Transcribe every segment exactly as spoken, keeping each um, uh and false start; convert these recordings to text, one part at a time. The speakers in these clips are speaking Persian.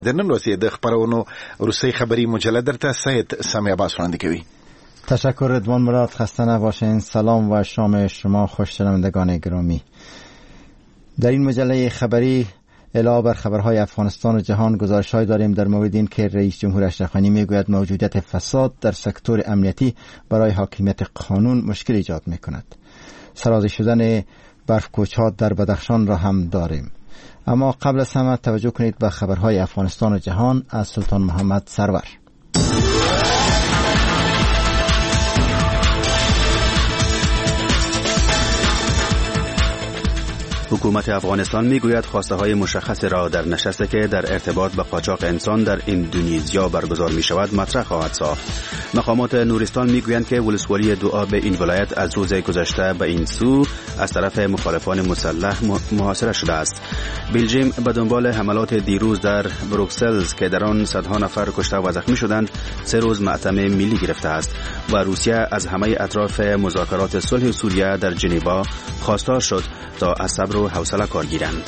د نن ورځې د خبرونو روسي خبری مجله درته سید سامی عباس وړاندې کوي. تشکر رضوان مراد. خسته نباشین. سلام و شام شما خوش‌شنوندگان گرامی. در این مجله خبری علاوه بر خبرهای افغانستان و جهان گزارش‌هایی داریم در مورد این که رئیس جمهور اشرف غنی میگوید موجودیت فساد در سکتور امنیتی برای حاکمیت قانون مشکل ایجاد میکند. سرازی شدن برف‌کوچ‌ها در بدخشان را هم داریم. اما قبل از همه توجه کنید به خبرهای افغانستان و جهان از سلطان محمد سرور. حکومت افغانستان میگوید خواسته های مشخص را در نشستی که در ارتباط با قاچاق انسان در اندونزیا برگزار می شود مطرح خواهد ساخت. مقامات نورستان میگویند که ولسوالی دوآب این ولایت از روز گذشته به این سو از طرف مخالفان مسلح محاصره شده است. بلژیم به دنبال حملات دیروز در بروکسل که در آن صدها نفر کشته و زخمی شدند سه روز مأتم ملی گرفته است و روسیه از همه اطراف مذاکرات صلح سوریه در ژنو خواستار شد تا از صبر و حوصله کار گیرند.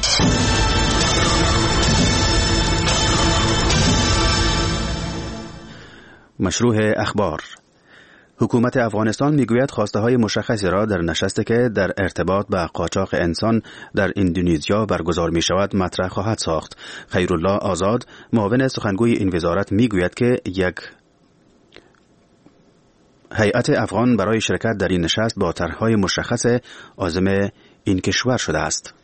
مشروع اخبار. حکومت افغانستان میگوید خواسته های مشخصی را در نشستی که در ارتباط با قاچاق انسان در اندونزیا برگزار می شود مطرح خواهد ساخت. خیرالله آزاد معاون سخنگوی این وزارت میگوید که یک هیئت افغان برای شرکت در این نشست با طرح‌های مشخص عازم این کشور شده است.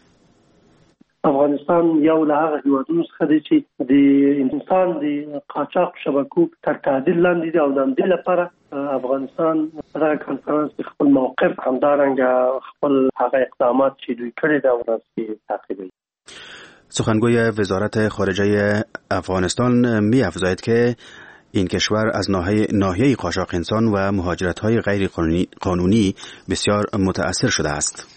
افغانستان یو له هغه هیوادونو څخه دی چې د انسان د قاچاق شبکو تر تعدیل لاندې دی او د همدې لپاره افغانستان دغه کنفرانس کې خپل موقف همدارنګه خپل هغه اقدامات چې دوی کړي دا ورته تعقیبوي. سخنگوی وزارت خارجه افغانستان می افزاید که این کشور از ناحیه ناحیه قاچاق انسان و مهاجرت‌های غیر قانونی بسیار متأثر شده است.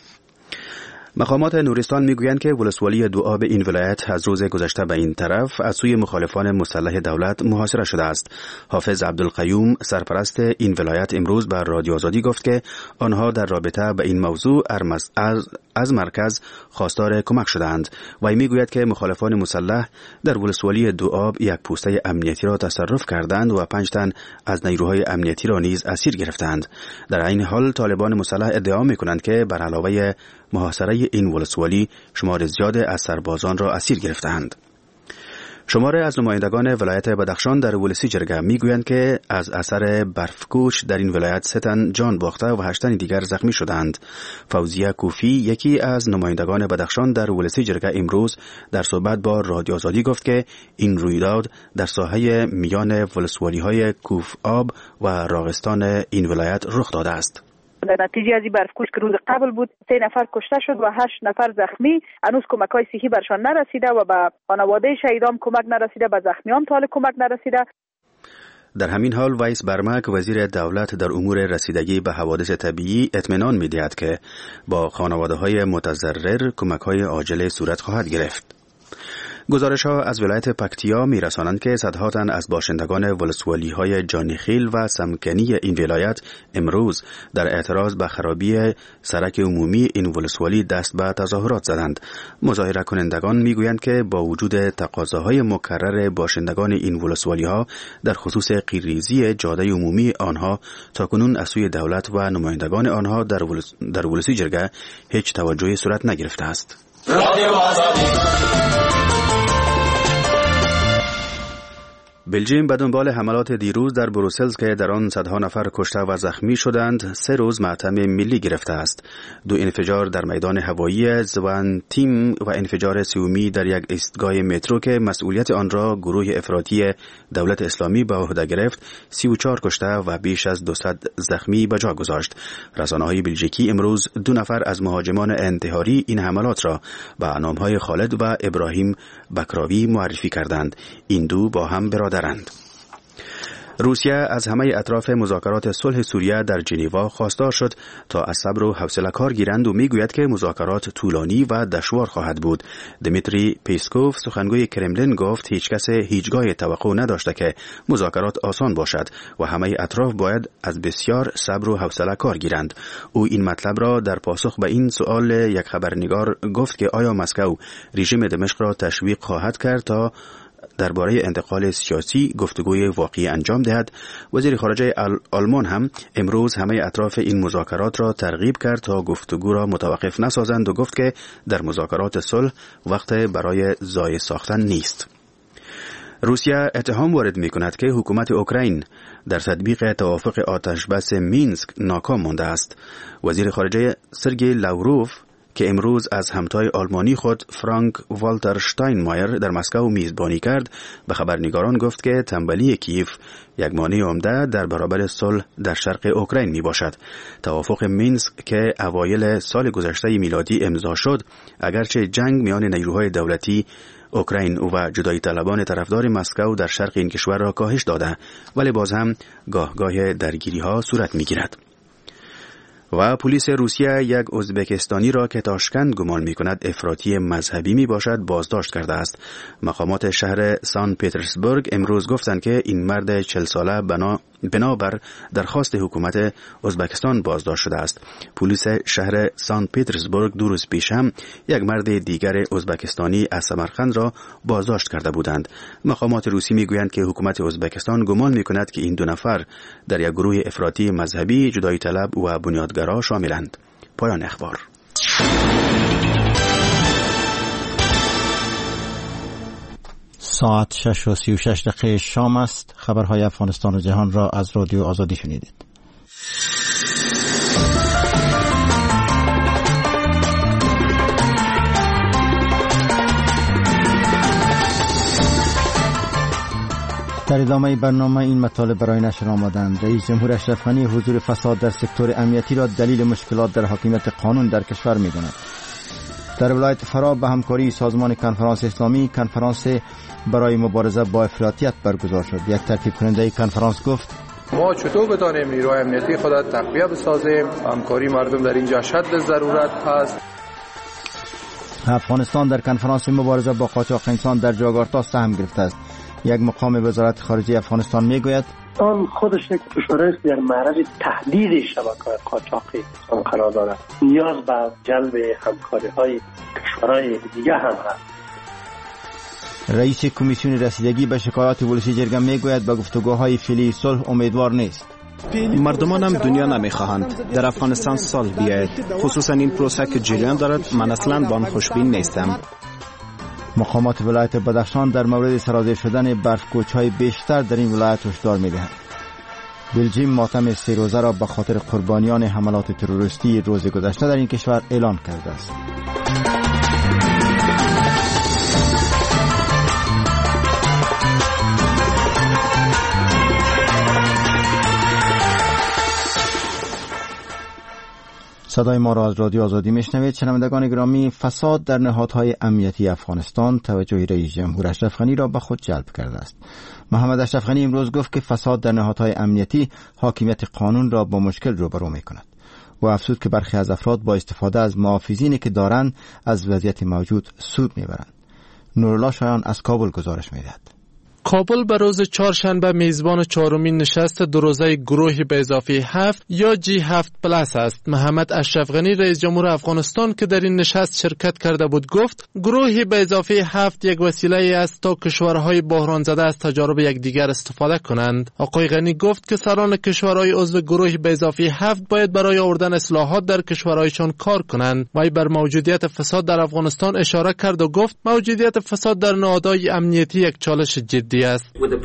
مقامات نورستان میگویند که ولسوالی دوآب این ولایت از روز گذشته به این طرف از سوی مخالفان مسلح دولت محاصره شده است. حافظ عبدالقیوم سرپرست این ولایت امروز بر رادیو آزادی گفت که آنها در رابطه به این موضوع از, از مرکز خواستار کمک شدند و میگوید که مخالفان مسلح در ولسوالی دوآب یک پوسته امنیتی را تصرف کردند و پنج تن از نیروهای امنیتی را نیز اسیر گرفتند. در این حال طالبان مسلح ادعا میکنند که بر علاوه محاصره این ولسوالی شمار زیاد از سربازان را اسیر گرفتند. شماره از نمایندگان ولایت بدخشان در ولسی جرگه میگویند که از اثر برفکوچ در این ولایت سه تن جان باخته و هشت تن دیگر زخمی شدند. فوزیه کوفی یکی از نمایندگان بدخشان در ولسی جرگه امروز در صحبت با رادیو آزادی گفت که این رویداد در ساحه میان ولسوالی های کوف آب و راغستان این ولایت رخ داده است. در نتیجه از این برفکوچ که روز قبل بود سه نفر کشته شد و هشت نفر زخمی. هنوز کمک‌های صحی برشان نرسیده و به خانواده شهیدان کمک نرسیده، به زخمیان تا حال کمک نرسیده. در همین حال ویس برمک وزیر دولت در امور رسیدگی به حوادث طبیعی اطمینان می‌دهد که با خانواده‌های متضرر کمک‌های عاجل صورت خواهد گرفت. گزارش ها از ولایت پکتیا می رسانند که صدها تن از باشندگان ولسوالی های جانیخیل و سمکنی این ولایت امروز در اعتراض به خرابی سرک عمومی این ولسوالی دست به تظاهرات زدند. مظاهره کنندگان می گویند که با وجود تقاضاهای مکرر باشندگان این ولسوالی ها در خصوص قیریزی جاده عمومی آنها تاکنون از سوی دولت و نمایندگان آنها در, ولس... در ولسی جرگه هیچ توجهی صورت نگرفته است. بلژیم به دنبال حملات دیروز در بروکسل که در آن صدها نفر کشته و زخمی شدند سه روز مأتم ملی گرفته است. دو انفجار در میدان هوایی زوانتیم و انفجار سومی در یک ایستگاه مترو که مسئولیت آن را گروه افراطی دولت اسلامی به عهده گرفت سی و چهار کشته و بیش از دویست زخمی به جا گذاشت. رسانه‌های بلژیکی امروز دو نفر از مهاجمان انتحاری این حملات را به نام‌های خالد و ابراهیم بکراوی معرفی کردند. این دو با هم برادرند. روسیه از همه اطراف مذاکرات صلح سوریه در ژنو خواستار شد تا از صبر و حوصله کار گیرند و میگوید که مذاکرات طولانی و دشوار خواهد بود. دمیتری پیسکوف سخنگوی کرملین گفت هیچ کس هیچگاه توقع نداشته که مذاکرات آسان باشد و همه اطراف باید از بسیار صبر و حوصله کار گیرند. او این مطلب را در پاسخ به این سؤال یک خبرنگار گفت که آیا مسکو رژیم دمشق را تشویق خواهد کرد تا درباره انتقال سیاسی گفتگوی واقعی انجام دهد. وزیر خارجه آلمان هم امروز همه اطراف این مذاکرات را ترغیب کرد تا گفتگو را متوقف نسازند و گفت که در مذاکرات صلح وقت برای ضایع ساختن نیست. روسیه اتهام وارد می کند که حکومت اوکراین در تطبیق توافق آتش بس مینسک ناکام مانده است. وزیر خارجه سرگئی لاوروف که امروز از همتای آلمانی خود فرانک والتر شتاینمایر در مسکو میزبانی کرد، به خبرنگاران گفت که تنبلی کیف یک مانع عمده در برابر صلح در شرق اوکراین می باشد. توافق مینسک که اوایل سال گذشته میلادی امضا شد، اگرچه جنگ میان نیروهای دولتی اوکراین و جدایی طلبان طرفدار مسکو در شرق این کشور را کاهش داده، ولی باز هم گاه گاه درگیری ها صورت می گیرد. و پلیس روسیه یک ازبکستانی را که تاشکند گمان می کند افراطی مذهبی می باشد بازداشت کرده است. مقامات شهر سان پترزبورگ امروز گفتند که این مرد چهل ساله بنا بنابر درخواست حکومت ازبکستان بازداشت شده است. پلیس شهر سان پترزبورگ دو روز پیش هم یک مرد دیگر ازبکستانی از سمرقند را بازداشت کرده بودند. مقامات روسی میگویند که حکومت ازبکستان گمان میکند که این دو نفر در یک گروه افراطی مذهبی جدایی طلب و بنیادگرا شاملند. پایان اخبار. ساعت شش و سی و شش دقیقه شام است. خبرهای افغانستان و جهان را از رادیو آزادی شنیدید. در ادامه برنامه این مطالب برای نشر آمدند. رئیس جمهور اشرف غنی حضور فساد در سکتور امنیتی را دلیل مشکلات در حاکمیت قانون در کشور می‌داند. در ولایت فرا به همکاری سازمان کنفرانس اسلامی کنفرانس برای مبارزه با افراطیت برگزار شد. یک ترتیب کننده کنفرانس گفت ما چطور بتانیم نیروی امنیتی خود را تقویت بسازیم؟ همکاری مردم در اینجا شد ضرورت هست. افغانستان در کنفرانس مبارزه با قاچاق انسان در جاکارتا سهم گرفته است. یک مقام وزارت خارجه افغانستان میگوید آن خودش یک کشور است در معرض تهدید شبکه‌های قاچاقی انسان قرار دارد. نیاز به جلب همکاری‌های کشورهای دیگه هم هست. رئیس کمیسیون رسیدگی به شکایات ولسی جرگه میگوید به گفتگوهای فعلی صلح امیدوار نیست. مردمان هم دنیا نمیخواهند در افغانستان صلح بیاید، خصوصا این پروسه که جریان دارد. من اصلا با آن خوشبین نیستم. مقامات ولایت بدخشان در مورد سرازیر شدن برفکوچ‌های بیشتر در این ولایت هشدار می‌دهند. بلژیم ماتم سه روزه را به خاطر قربانیان حملات تروریستی روز گذشته در این کشور اعلام کرده است. صدای ما را از رادیو آزادی میشنوید. شنوندگان گرامی، فساد در نهادهای امنیتی افغانستان توجه رئیس جمهور اشرف غنی را به خود جلب کرده است. محمد اشرف غنی امروز گفت که فساد در نهادهای امنیتی حاکمیت قانون را با مشکل روبرو می‌کند و افزود که برخی از افراد با استفاده از محافظینی که دارند از وضعیت موجود سود میبرند. نورالله شایان از کابل گزارش میدهد. کابل به روز چهارشنبه میزبان چهارمین نشست دو روزه گروه به اضافه هفت یا جی هفت پلاس است. محمد اشرف غنی رئیس جمهور افغانستان که در این نشست شرکت کرده بود گفت گروه به اضافه هفت یک وسیله است تا کشورهای بحران زده از تجارب یکدیگر استفاده کنند. آقای غنی گفت که سران کشورهای عضو گروه به اضافه هفت باید برای آوردن اصلاحات در کشورهایشان کار کنند. وی بر موجودیت فساد در افغانستان اشاره کرد و گفت موجودیت فساد در نهادهای امنیتی یک چالش جدی است.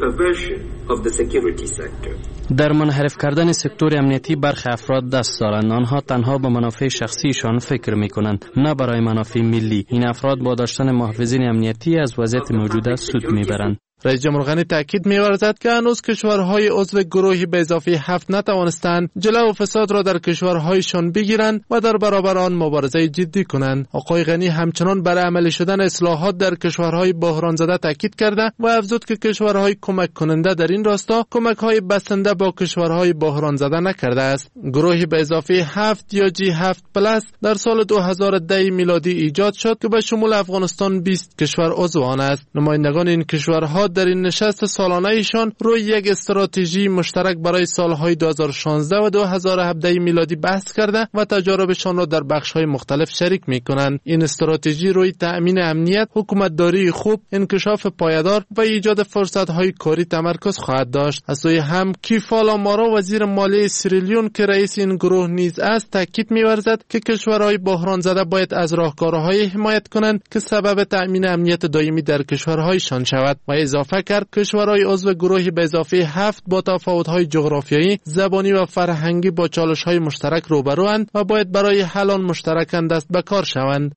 در منحرف کردن سکتور امنیتی برخی افراد دست دارند. آنها تنها به منافع شخصیشان فکر می‌کنند، نه برای منافع ملی. این افراد با داشتن محافظین امنیتی از وضعیت موجوده سود می‌برند. رئیس جمهور غنی تاکید می‌ورزد که هنوز کشورهای عضو گروه به اضافه هفت نتوانستند جلو فساد را در کشورهایشان بگیرند و در برابر آن مبارزه جدی کنند. آقای غنی همچنان بر عملی شدن اصلاحات در کشورهای بحران زده تاکید کرده و افزود که کشورهای کمک کننده در این راستا کمک‌های بسنده با کشورهای بحران زده نکرده است. گروه به اضافه هفت یا جی هفت پلاس در سال دو هزار و ده میلادی ایجاد شد که به شمول افغانستان بیست کشور عضو آن است. نمایندگان این کشورها ها در این نشست سالانه ایشان روی یک استراتژی مشترک برای سالهای دو هزار و شانزده و دو هزار و هفده میلادی بحث کرده و تجاربشان را در بخش‌های مختلف شریک می‌کنند. این استراتژی روی تأمین امنیت، حکومتداری خوب، انکشاف پایدار و ایجاد فرصت‌های کاری تمرکز خواهد داشت. از سوی هم کیفالا مارا وزیر مالیه سیرالیون که رئیس این گروه نیز است تاکید می‌ورزد که کشورهای بحران زده باید از راهکارهای حمایت کنند که سبب تأمین امنیت دائمی در کشورهایشان شود و اضافه کرد کشورهای عضو گروه به اضافه هفت با تفاوت‌های جغرافیایی، زبانی و فرهنگی با چالش‌های مشترک روبروند و باید برای حل آن مشترکاً دست به کار شوند.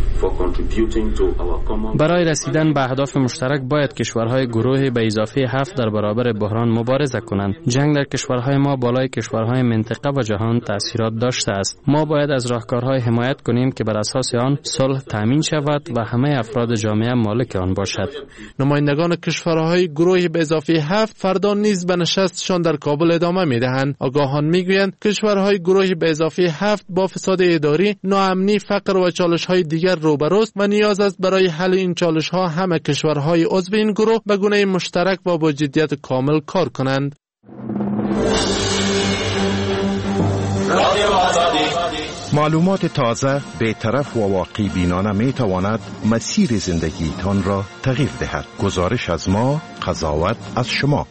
برای رسیدن به اهداف مشترک باید کشورهای گروه به اضافه هفت در برابر بحران مبارزه کنند. جنگ در کشورهای ما بالای کشورهای منطقه و جهان تأثیرات داشته است. ما باید از راهکارهای حمایت کنیم که بر اساس آن صلح تامین شود و همه افراد جامعه مالک آن باشد. نمایندگان کشورهای گروه به اضافه هفت فردا نیز به نشستشان در کابل ادامه می‌دهند. آگاهان می‌گویند کشورهای گروه به اضافه هفت با فساد اداری، ناامنی، فقر و چالش‌های دیگر روبروست و نیاز است برای حل این چالش‌ها همه کشورهای عضو این گروه به گونه مشترک و با جدیت کامل کار کنند. معلومات تازه، بی‌طرف و واقعی بینانه می تواند مسیر زندگیتان را تغییر دهد. گزارش از ما، قضاوت از شما.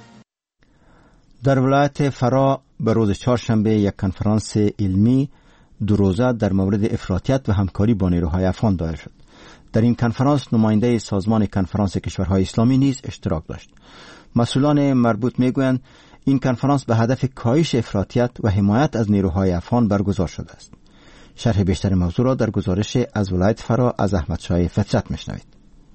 در ولایت فرا به روز چهارشنبه یک کنفرانس علمی دو روزه در مورد افراطیت و همکاری با نیروهای افغان دایر شد. در این کنفرانس نماینده سازمان کنفرانس کشورهای اسلامی نیز اشتراک داشت. مسئولان مربوط میگویند این کنفرانس به هدف کاهش افراطیت و حمایت از نیروهای افغان برگزار شده است. شرح بیشتر موضوع را در گزارش از ولایت فرا از احمد شاه فطرت میشنوید.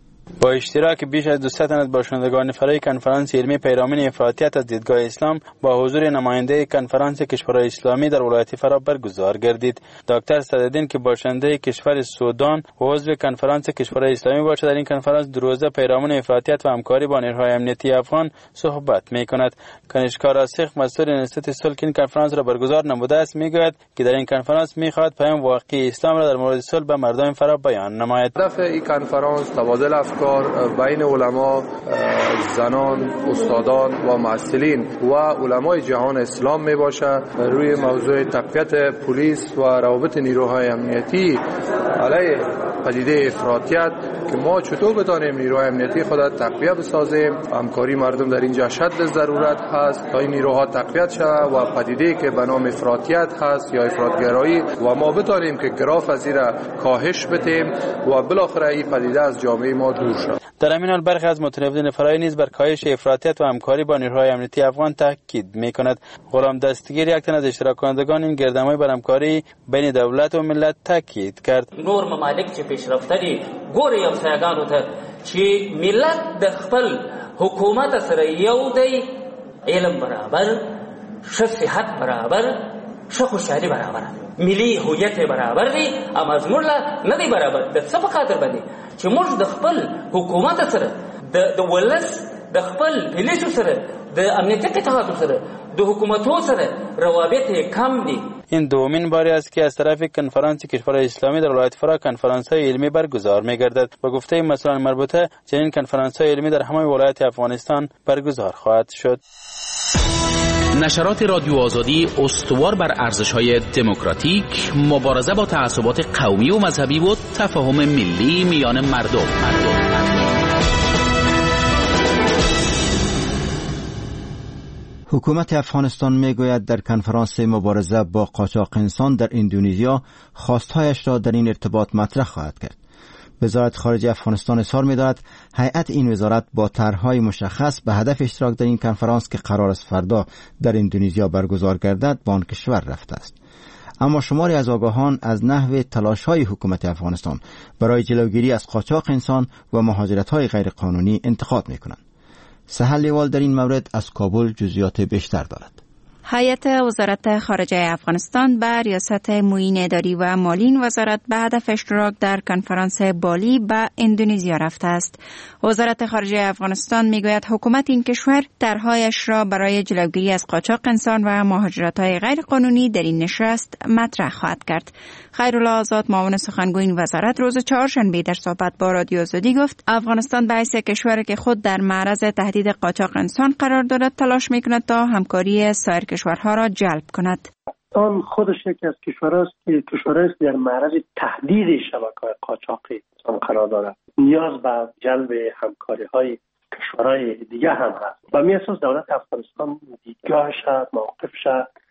با اشتراک بیش از دویست تن از باشندگان فرای کنفرانس علمی پیرامون افراطیت از دیدگاه اسلام با حضور نماینده کنفرانس کشورهای اسلامی در ولایت فرا برگزار گردید. دکتر صدرالدین که باشنده کشور سودان و عضو کنفرانس کشورهای اسلامی باشد در این کنفرانس دو روزه پیرامون افراطیت و همکاری با نیروهای امنیتی افغان صحبت می‌کند. کنشکار راسخ مسئول انستیتوت صلح این کنفرانس را برگزار نموده است میگوید که در این کنفرانس می‌خواهد پیام واقعی اسلام را در مورد صلح به مردم فرا بیان نماید. هدف این کنفرانس تبادل افکار بین علما، زنان، استادان و معسلین و علمای جهان اسلام می باشد روی موضوع تقویت پلیس و روابط نیروهای امنیتی علیه پدیده افراطیت که ما چطور بتانیم نیروهای امنیتی خود تقویت بسازیم. همکاری مردم در اینجا شد ضرورت هست تا این نیروها تقویت شود و پدیده که به نام افراطیت هست یا افراطگرایی و ما بتانیم که گراف از این کاهش بدیم و بالاخره این پدیده از جامعه ما دور شد. در همین حال برخی از متنفرین فرای نیز بر کاهش افراطیت و همکاری با نیروهای امنیتی افغان تاکید می‌کند. غلام دستگیر یک تن از اشتراک کنندگان این گردهمایی بر همکاری بین دولت و ملت تاکید کرد. نور ممالک چې پیشرفته دي ګوري افغانانو ته چې ملت د خپل حکومت سره یو دی، علم برابر، ښه صحت برابر، ښه خوشحالي برابر، ملي هویت برابر دی، اما زموږ لا نه دی برابر. د څه په خاطر باندې چې موږ د خپل حکومت سره د ولس د خپل پولیسو سره د امنیتي قطعاتو سره د حکومتو سره روابط کم دي. این دومین باری است که از طرف کنفرانس کشورهای اسلامی در ولایت فرا کنفرانس‌های علمی برگزار می‌گردد. با گفته مسئولان مربوطه چنین کنفرانس‌های علمی در همه ولایات افغانستان برگزار خواهد شد. نشرات رادیو آزادی استوار بر ارزش‌های دموکراتیک، مبارزه با تعصبات قومی و مذهبی و تفاهم ملی میان مردم. مردم. حکومت افغانستان میگوید در کنفرانس مبارزه با قاچاق انسان در اندونزیا خواستهایش را در این ارتباط مطرح خواهد کرد. وزارت خارجه افغانستان اظهار می‌دارد هیئت این وزارت با طرح‌های مشخص به هدف اشتراک در این کنفرانس که قرار است فردا در اندونزیا برگزار گردد به آن کشور رفته است. اما شماری از آگاهان از نحو تلاش‌های حکومت افغانستان برای جلوگیری از قاچاق انسان و مهاجرت‌های غیرقانونی انتقاد می‌کنند. سهل لیوال در این مورد از کابل جزئیات بیشتر دارد. هیئت وزارت خارجه افغانستان به ریاست معین اداری و مالین وزارت به هدف اشتراک در کنفرانس بالی به اندونزیا رفته است. وزارت خارجه افغانستان میگوید حکومت این کشور طرحهایش را برای جلوگیری از قاچاق انسان و مهاجرت‌های غیر قانونی در این نشست مطرح خواهد کرد. خیرالله آزاد معاون سخنگوی این وزارت روز چهارشنبه در صحبت با رادیو آزادی گفت افغانستان به حیث کشوری که خود در معرض تهدید قاچاق انسان قرار دارد تلاش میکند تا همکاری سایر کشورها را جلب کند. آن خودش یکی از کشورهاست که کشورهاست در معرض تهدید شبکه‌های قاچاق انسان قرار دارد. نیاز به جلب همکاری‌های کشورهای دیگه هم هست. و می اساس دولت افغانستان دیدگاهش، موقفش،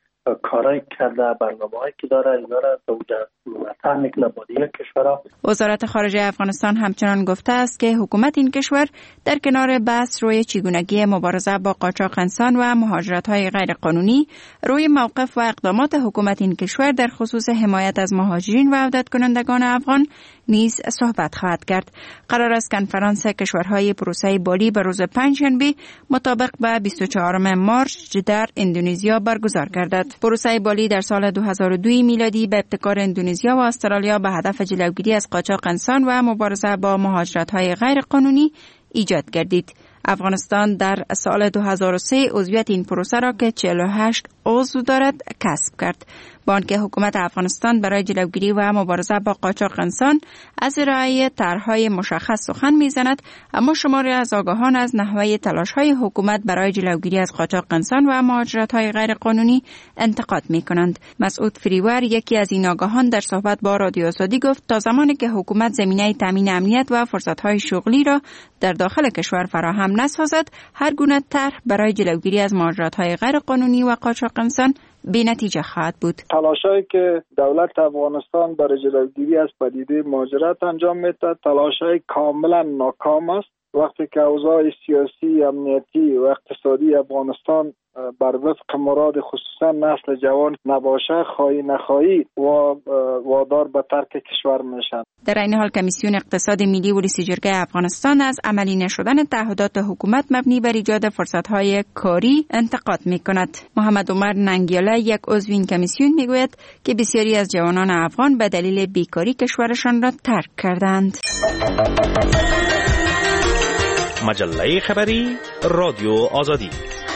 کارایی کرده، برنامه‌هایی که داره اینا را به وجود مطرح میکنه با دیگر کشورها. وزارت خارجه افغانستان همچنان گفته است که حکومت این کشور در کنار بحث روی چگونگی مبارزه با قاچاق انسان و مهاجرت‌های غیر قانونی، روی موقف و اقدامات حکومت این کشور در خصوص حمایت از مهاجرین و عودت کنندگان افغان نیز صحبت خواهد کرد. قرار است کنفرانس کشورهای پروسه بالی به روز پنجشنبه مطابق به بیست و چهارم مارس در اندونزیا برگزار گردد. پروسه بالی در سال دو هزار و دو میلادی به ابتکار اندونزیا و استرالیا به هدف جلوگیری از قاچاق انسان و مبارزه با مهاجرت‌های غیر قانونی ایجاد گردید. افغانستان در سال دو هزار و سه عضویت این پروسه را که چهل و هشت عضو دارد کسب کرد. با آنکه حکومت افغانستان برای جلوگیری و مبارزه با قاچاق انسان از ارائه طرح‌های مشخص سخن می‌زند، اما شماری از آگاهان از نحوه تلاش‌های حکومت برای جلوگیری از قاچاق انسان و مهاجرت‌های غیر قانونی انتقاد می‌کنند. مسعود فریور، یکی از این آگاهان، در صحبت با رادیو آزادی گفت تا زمانی که حکومت زمینه تامین امنیت و فرصت‌های شغلی را در داخل کشور فراهم نسازد، هر گونه طرح برای جلوگیری از مهاجرت‌های غیر قانونی و قاچاق انسان بی نتیجه خواهد بود. تلاشایی که دولت افغانستان برای جلوگیری از پدیده مهاجرت انجام می‌دهد تلاشای کاملا ناکام است. وقتی که اوضاع سیاسی، امنیتی و اقتصادی افغانستان بر وفق مراد خصوصا نسل جوان نباشه، خواهی نخواهی و وادار به ترک کشور میشن. در این حال کمیسیون اقتصاد ملی و رئیس جرگه افغانستان از عملی نشدن تعهدات حکومت مبنی بر ایجاد فرصت‌های کاری انتقاد می‌کند. محمد عمر ننگیاله، یک عضو این کمیسیون، میگوید که بسیاری از جوانان افغان به دلیل بیکاری کشورشان را ترک کردند. مجله خبری رادیو آزادی.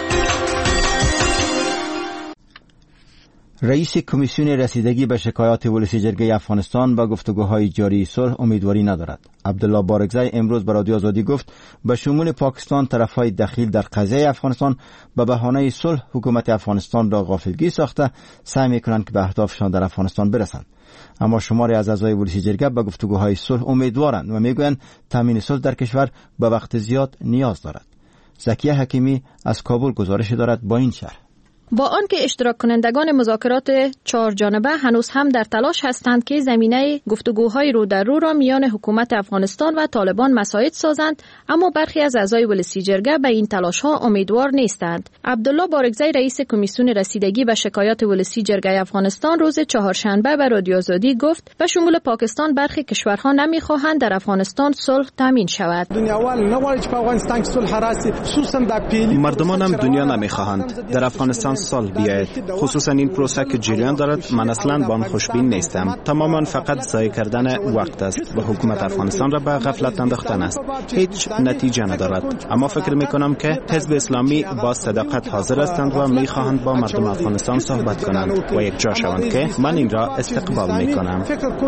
رئیس کمیسیون رسیدگی به شکایات ولسی جرگه افغانستان با گفتگوهای جاری صلح امیدواری ندارد. عبدالله بارگزای امروز به رادیو آزادی گفت به شمول پاکستان طرفهای دخیل در قضیه افغانستان به بهانه صلح حکومت افغانستان را غافلگیر ساخته سعی می‌کنند که به اهدافشان در افغانستان برسند. اما شماری از اعضای ولسی جرگه به گفتگوهای صلح امیدوارند و میگویند تامین صلح در کشور به وقت زیاد نیاز دارد. زکیه حکیمی از کابل گزارش دارد با این شرح. با آنکه اشتراک کنندگان مذاکرات چهار جانبه هنوز هم در تلاش هستند که زمینه گفتگوهای رو در رو را میان حکومت افغانستان و طالبان مساعد سازند، اما برخی از اعضای ولسی جرگه به این تلاش‌ها امیدوار نیستند. عبدالله بارگزای رئیس کمیسیون رسیدگی به شکایات ولسی جرگه افغانستان روز چهارشنبه به رادیو آزادی گفت به شمول پاکستان برخی کشورها نمی‌خواهند در افغانستان صلح تامین شود. مردمان هم دنیا نمی‌خواهند در افغانستان سال بیاید. خصوصا این پروسه که جریان دارد، من اصلا با آن خوشبین نیستم. تماما فقط ضایع کردن وقت است و حکومت افغانستان را به غفلت انداختن است. هیچ نتیجه ندارد. اما فکر میکنم که حزب اسلامی با صداقت حاضر هستند و میخواهند با مردم افغانستان صحبت کنند و یک جا شوند که من این را استقبال میکنم.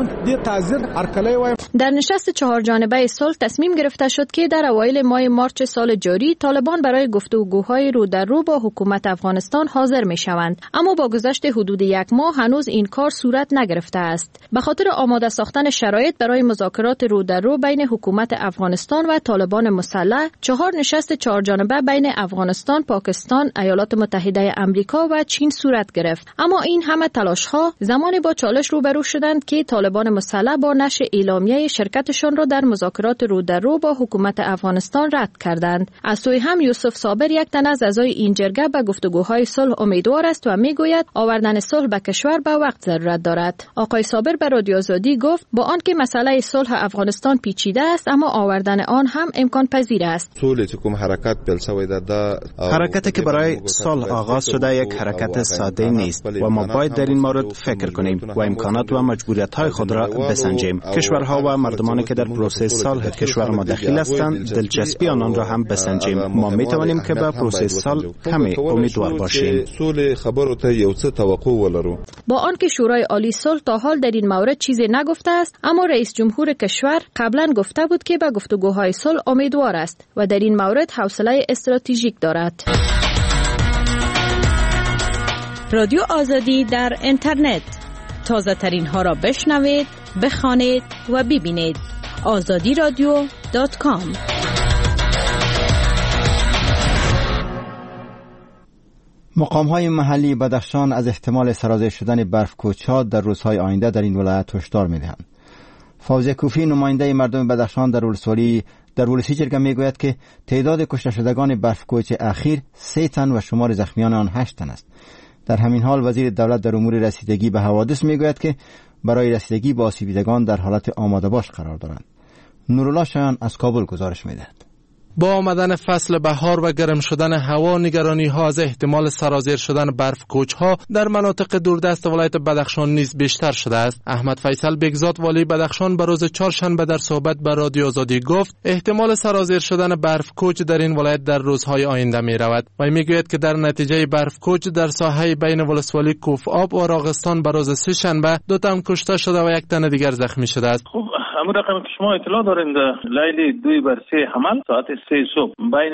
در نشست چهار جانبه صلح تصمیم گرفته شد که در اوایل ماه مارچ سال جاری طالبان برای گفتگوهای رو در رو با حکومت افغانستان حاضر می شوند، اما با گذشت حدود یک ماه هنوز این کار صورت نگرفته است. به خاطر آماده ساختن شرایط برای مذاکرات رو در رو بین حکومت افغانستان و طالبان مسلح، چهار نشست چهار جانبه بین افغانستان، پاکستان، ایالات متحده آمریکا و چین صورت گرفت. اما این همه تلاش ها زمانی با چالش روبرو شدند که طالبان مسلح با نشر اعلامیه شرکتشان را در مذاکرات رو در رو با حکومت افغانستان رد کردند. از سوی هم یوسف صابر، یک تن از اعضای این جرگه، به گفتگوهای صلح صلح امیدوار است و میگوید آوردن صلح به کشور به وقت ضرورت دارد. آقای صابر به رادیو آزادی گفت با آنکه مسئله صلح افغانستان پیچیده است اما آوردن آن هم امکان پذیر است. حرکتی که برای صلح آغاز شده یک حرکت ساده نیست و ما باید در این مورد فکر کنیم و امکانات و مجبوریت‌های خود را بسنجیم. کشورها و مردمانی که در پروسه صلح کشور ما دخیل هستند دلچسپی آنان را هم بسنجیم. ما می توانیم که به پروسه صلح کمی امیدوار باشیم. با آنکه شورای عالی صلح تا حال در این مورد چیزی نگفته است، اما رئیس جمهور کشور قبلا گفته بود که به گفتگوهای صلح امیدوار است و در این مورد حوصله استراتژیک دارد. رادیو آزادی در اینترنت، تازه ترین ها را بشنوید، بخوانید و ببینید. آزادی رادیو دات کام. مقام‌های محلی بدخشان از احتمال سرازیر شدن برف‌کوچ‌ها در روزهای آینده در این ولایت هشدار می‌دهند. فوزیه کوفی نماینده مردم بدخشان در ولسوالی در ولسی جرگه میگوید که تعداد کشته شدگان برف‌کوچ اخیر سه تن و شمار زخمیان آن هشت تن است. در همین حال وزیر دولت در امور رسیدگی به حوادث میگوید که برای رسیدگی با آسیب دیدگان در حالت آماده باش قرار دارند. نورالله شایان از کابل گزارش میدهد. با آمدن فصل بهار و گرم شدن هوا، نگرانی ها از احتمال سرازیر شدن برف کوچ ها در مناطق دوردست ولایت بدخشان نیز بیشتر شده است. احمد فیصل بگزاد والی بدخشان به روز چهارشنبه در صحبت با رادیو آزادی گفت احتمال سرازیر شدن برف کوچ در این ولایت در روزهای آینده می رود و میگوید که در نتیجه برف کوچ در ساحه بین ولسوالی کوف آب و راغستان به روز سه شنبه دو تن کشته شده و یک تن دیگر زخمی شده است. خب همون رقم که شما اطلاع دارین در لیل دوی بر سه حمل ساعت سه صبح بین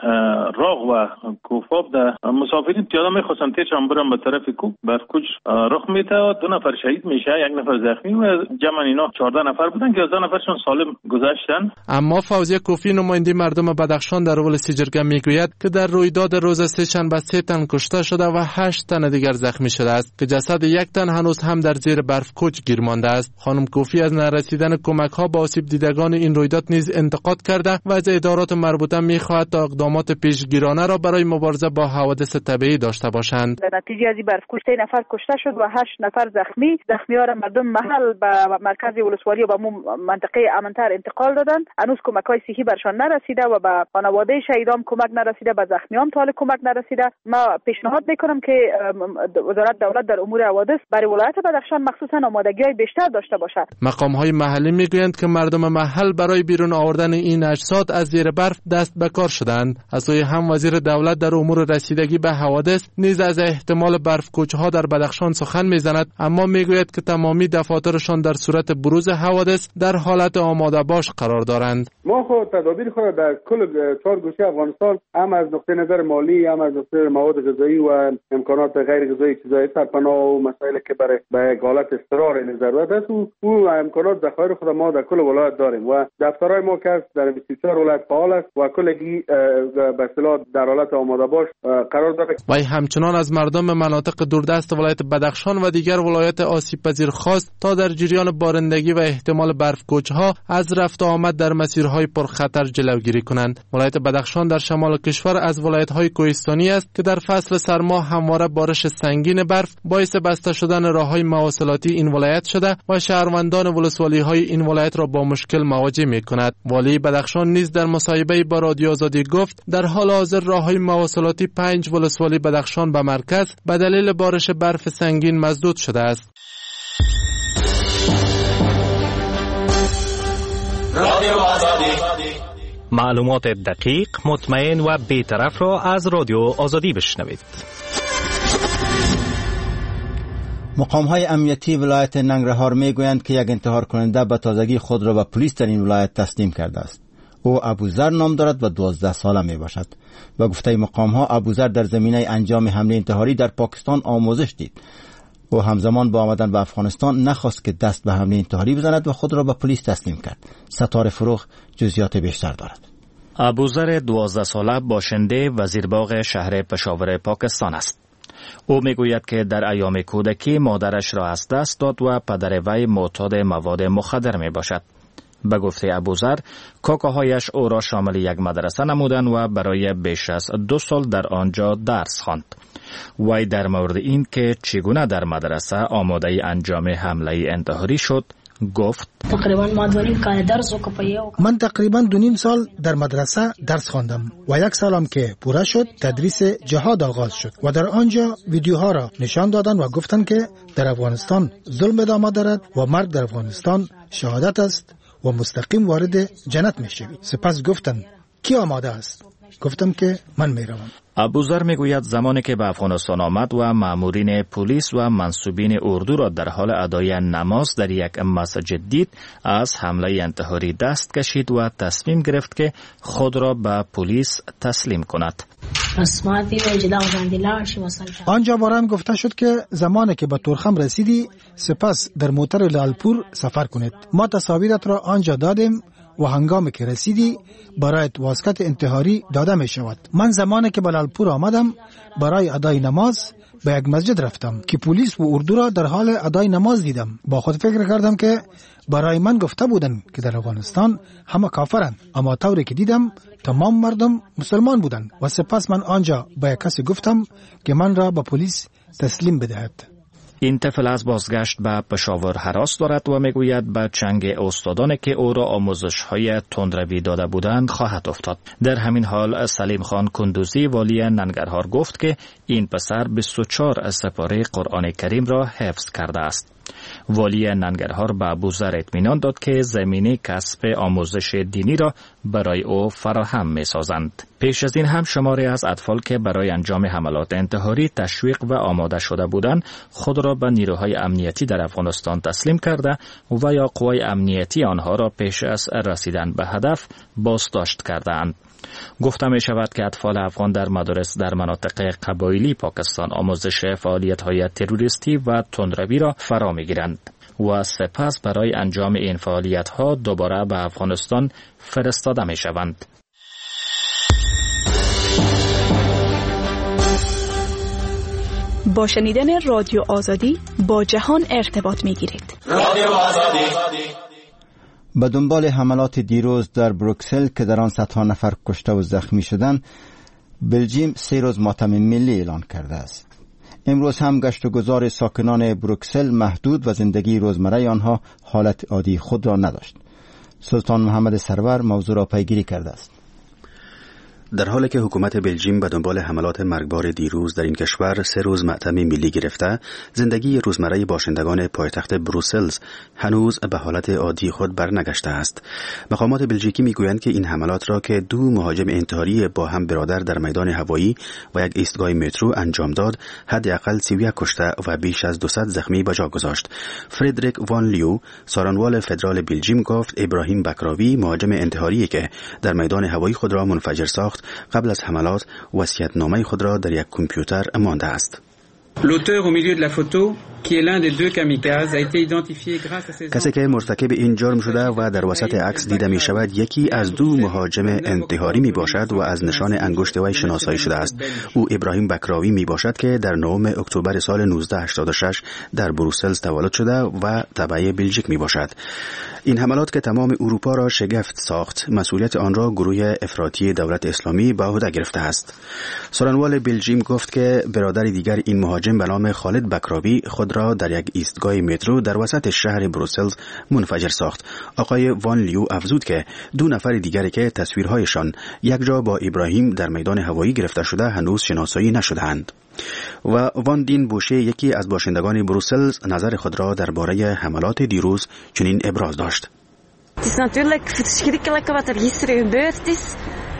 راغ و کوفاب در مسافرین پیاده میخواستن تیرشان برن به طرف کوف برف کوچ رخ میده و دو نفر شهید میشه، یک نفر زخمی و جمع اینا چهارده نفر بودن که یازده نفرشون سالم گذشتن. اما فوزیه کوفی نماینده مردم بدخشان در ولسی جرگه میگوید که در رویداد روز سه شنبه سه تن کشته شده و هشت تن دیگر زخمی شده است که جسد یک تن هنوز هم در زیر برف کوچ گیر مانده است. خانم کوفی از نرسیدن کمک ها با آسیب دیدگان این رویداد نیز انتقاد کرده و از ادارات مربوطه میخواهد تا اقدامات پیشگیرانه را برای مبارزه با حوادث طبیعی داشته باشند. در نتیجه از این برف کوچ نفر کشته شد و هشت نفر زخمی. زخمی‌ها را مردم محل به مرکز ولسوالی و به منطقه امن‌تر انتقال دادند. هنوز کمک‌های صحی برشان نرسیده و به خانواده شهیدان کمک نرسیده، به زخمیان تا کمک نرسیده. ما پیشنهاد میکنم که وزارت دولت در امور حوادث برای ولایت بدخشان مخصوصا آمادگی‌های بیشتر داشته باشد. مقام‌های محلی میگویند که مردم محل برای بیرون آوردن این اجساد از زیر برف دست به کار شدند. از سوی هم وزیر دولت در امور رسیدگی به حوادث نیز از احتمال برف کوچ‌ها در بدخشان سخن میزند، اما میگوید که تمامی دفاترشان در صورت بروز حوادث در حالت آماده باش قرار دارند. ما خود تدابیر خود در کل چهار گوشه افغانستان هم از نقطه نظر مالی، هم از نقطه مواد غذایی و امکانات غیر غذایی چیزای سرپناه و مسائلی که برای به حالت استقرار ضرورت است و او امکانات ذخایر خود ما در کل ولایت داریم و دفترهای ما که در بیست و چهار ولایت فعال است و کلگی به اصطلاح در حالت آماده باش قرار دارد. و همچنان از مردم مناطق دوردست ولایت بدخشان و دیگر ولایات آسیب پذیر خواست تا در جریان بارندگی و احتمال برف کوچ‌ها از رفت و آمد در مسیرهای پرخطر جلوگیری کنند. ولایت بدخشان در شمال کشور از ولایت‌های کوهستانی است که در فصل سرما همواره بارش سنگین برف باعث بسته شدن راه‌های مواصلاتی این ولایت شده و شهروندان ولسوالی‌های این ولایت را با مشکل مواجه می‌کند. والی بدخشان نیز در مصاحبه با رادیو آزادی گفت در حال حاضر راه‌های مواصلاتی پنج ولسوالی بدخشان به مرکز به دلیل بارش برف سنگین مسدود شده است. رادیو آزادی، معلومات دقیق، مطمئن و بی‌طرف را از رادیو آزادی بشنوید. مقام‌های امنیتی ولایت ننگرهار میگویند که یک انتحار کننده به تازگی خود را به پلیس در این ولایت تسلیم کرده است. او ابوذر نام دارد و دوازده ساله می باشد. و گفته مقام‌ها ابوذر در زمینه انجام حمله انتحاری در پاکستان آموزش دید. او همزمان با آمدن به افغانستان نخواست که دست به حمله انتحاری بزند و خود را به پلیس تسلیم کرد. ستاره فروغ جزئیات بیشتر دارد. ابوذر دوازده ساله باشنده وزیرباغ شهر پشاور پاکستان است. او میگوید که در ایام کودکی مادرش را از دست داد و پدر وی معتاد مواد مخدر می باشد. به گفته ابوذر، کاکاهایش او را شامل یک مدرسه نمودند و برای بیش از دو سال در آنجا درس خواند. وی در مورد این که چگونه در مدرسه آماده انجام حمله انتحاری شد گفت: من تقریبا دو نیم سال در مدرسه درس خواندم و یک سالم که پوره شد تدریس جهاد آغاز شد و در آنجا ویدیوها را نشان دادند و گفتند که در افغانستان ظلم ادامه دارد و مرگ در افغانستان شهادت است و مستقیم وارد جنت می شوی. سپس گفتند کی آماده است؟ گفتم که من می روم. ابوذر میگوید زمانی که به افغانستان آمد و مامورین پلیس و منصوبین اردو را در حال ادای نماز در یک مسجد دید، از حمله انتحاری دست کشید و تصمیم گرفت که خود را به پلیس تسلیم کند. آنجا بارم گفته شد که زمانی که به تورخم رسیدی سپس در موتر لالپور سفر کنید. ما تصاویرت را آنجا دادیم و هنگامی که رسیدی برایت واسکت انتحاری داده می شود. من زمانی که به لالپور آمدم برای ادای نماز به یک مسجد رفتم که پلیس و اردو را در حال ادای نماز دیدم. با خود فکر کردم که برای من گفته بودن که در افغانستان همه کافرند، اما طوری که دیدم تمام مردم مسلمان بودند و سپس من آنجا با یک کسی گفتم که من را به پلیس تسلیم بدهد. این طفل از بازگشت به پشاور هراس دارد و میگوید به چنگ استادانی که او را آموزش‌های تندروی داده بودند خواهد افتاد. در همین حال سلیم خان کندوزی والی ننگرهار گفت که این پسر بیست و چهار سپاره قرآن کریم را حفظ کرده است. والی ننگرهار به ابوذر اطمینان داد که زمینه کسب آموزش دینی را برای او فراهم می سازند. پیش از این هم شماری از اطفال که برای انجام حملات انتحاری تشویق و آماده شده بودند خود را به نیروهای امنیتی در افغانستان تسلیم کرده و یا قوای امنیتی آنها را پیش از رسیدن به هدف بازداشت کردند. گفته می شود که اطفال افغان در مدارس در مناطق قبایلی پاکستان آموزش فعالیت‌های تروریستی و تندروی را فرا می‌گیرند و سپس برای انجام این فعالیت‌ها دوباره به افغانستان فرستاده می‌شوند. با شنیدن رادیو آزادی با جهان ارتباط می‌گیرید. رادیو آزادی. به دنبال حملات دیروز در بروکسل که در آن صدها نفر کشته و زخمی شدند، بلژیم سه روز ماتم ملی اعلان کرده است. امروز هم گشت و گذار ساکنان بروکسل محدود و زندگی روزمره آنها حالت عادی خود را نداشت. سلطان محمد سرور موضوع را پیگیری کرده است. در حالی که حکومت بلژیم به دنبال حملات مرگبار دیروز در این کشور سه روز ماتم ملی گرفته، زندگی روزمره باشندگان پایتخت بروسلز هنوز به حالت عادی خود برنگشته است. مقامات بلژیکی میگویند که این حملات را که دو مهاجم انتحاری با هم برادر در میدان هوایی و یک ایستگاه مترو انجام داد، حداقل سی و یک کشته و بیش از دویست زخمی به جا گذاشت. فردریک وان لیو، سارنوال فدرال بلژیم، گفت ابراهیم بکراوی، مهاجم انتحاری که در میدان هوایی خود را منفجر ساخت، قبل از حملات وصیت‌نامه خود را در یک کامپیوتر مانده است. L'auteur au milieu de la photo, qui est l'un des deux kamikazes, a été identifié grâce à ses... کسی که مرتکب این جرم شده و در وسط عکس دیده می شود یکی از دو مهاجم انتحاری می باشد و از نشان انگشت وی شناسایی شده است. او ابراهیم بکراوی می باشد که در نهم اکتبر سال نوزده هشتاد و شش در بروسلز تولد شده و تبع بلژیک می باشد. این حملات که تمام اروپا را شگفت ساخت، مسئولیت آن را گروه افراطی دولت اسلامی به عهده گرفته است. سارنوال بلژیم گفت که برادر دیگر این مهاجم به نام خالد بکراوی خود را در یک ایستگاه مترو در وسط شهر بروسلز منفجر ساخت. آقای وان لیو افزود که دو نفر دیگری که تصویرهایشان یک جا با ابراهیم در میدان هوایی گرفته شده هنوز شناسایی نشده‌اند. و وان دین بوشه، یکی از باشندگان بروسلز، نظر خود را درباره حملات دیروز چنین ابراز داشت. Het is natuurlijk verschrikkelijk wat er gisteren gebeurd is.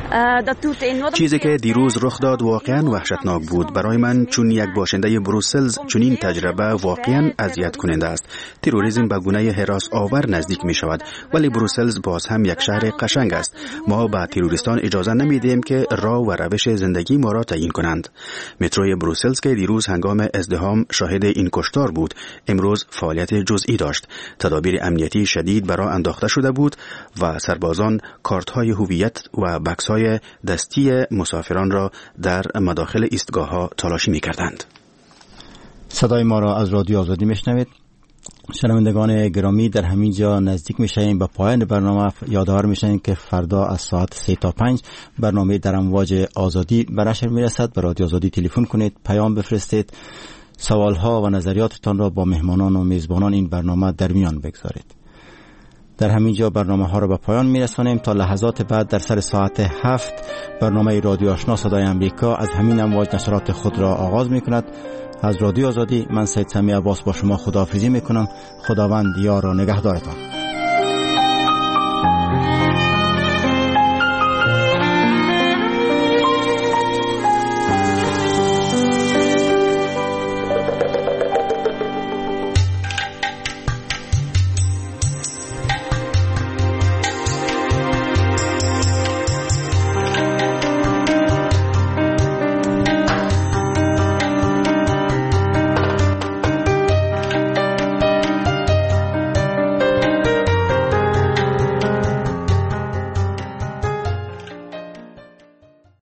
چیزی که دیروز رخ داد واقعا وحشتناک بود. برای من چون یک باشنده بروسلز چنین تجربه واقعا اذیت کننده است. تروریسم به گونه هراس آور نزدیک می شود، ولی بروسلز باز هم یک شهر قشنگ است. ما به تروریستان اجازه نمیدیم که راه و روش زندگی ما را تعیین کنند. متروی بروسلز که دیروز هنگام ازدحام شاهد این کشتار بود، امروز فعالیت جزئی داشت. تدابیر امنیتی شدید برای انداخته شده بود و سربازان کارت‌های هویت و بکس‌های دستی مسافران را در مداخل ایستگاه‌ها تلاشی می‌کردند. صدای ما را از رادیو آزادی میشنوید. شنوندگان گرامی، در همین جا نزدیک میشیم به پایان برنامه. یادآور میشیم که فردا از ساعت سه تا پنج برنامه در امواج آزادی به نشر میرسد. به رادیو آزادی تلفن کنید، پیام بفرستید، سوالها و نظریاتتان را با مهمانان و میزبانان این برنامه در میان بگذارید. در همین جا برنامه ها را به پایان میرسانیم. تا لحظات بعد در سر ساعت هفت برنامه رادیو آشنا صدای امریکا از همین امواج نشرات خود را آغاز میکند. از رادیو آزادی من سید سمی عباس با شما خداحافظی میکنم. خداوند یار و نگهدارتان.